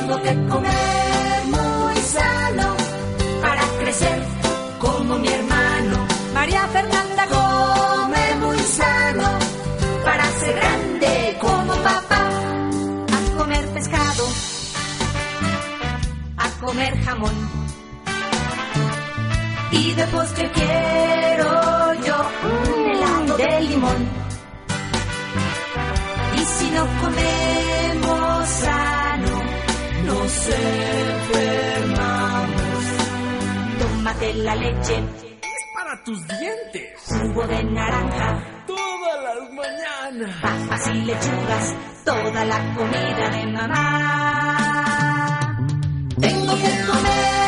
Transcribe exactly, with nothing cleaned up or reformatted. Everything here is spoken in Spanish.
Tengo que comer muy sano para crecer como mi hermano. María Fernanda come muy sano para ser grande como papá. A comer pescado, a comer jamón, y de postre quiero yo un helado de limón. Y si no comemos sano, nos enfermamos. Tómate la leche, es para tus dientes. Jugo de naranja, todas las mañanas. Papas y lechugas, toda la comida de mamá. Tengo que comer